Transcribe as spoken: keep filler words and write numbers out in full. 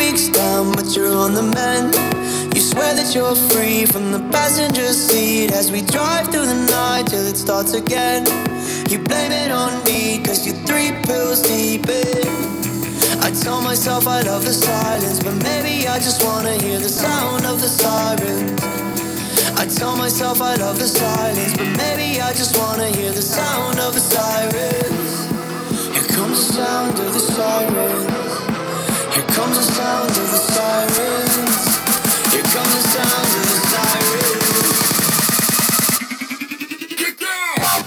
weeks down, but you're on the mend. You swear that you're free from the passenger seat as we drive through the night till it starts again. You blame it on me cause you're three pills deep in. I tell myself I love the silence, but maybe I just wanna hear the sound of the sirens. I tell myself I love the silence, but maybe I just wanna hear the sound of the sirens. Here comes the sound of the sirens. Here comes the sound of the sirens. Here comes the sound of the sirens. Get down!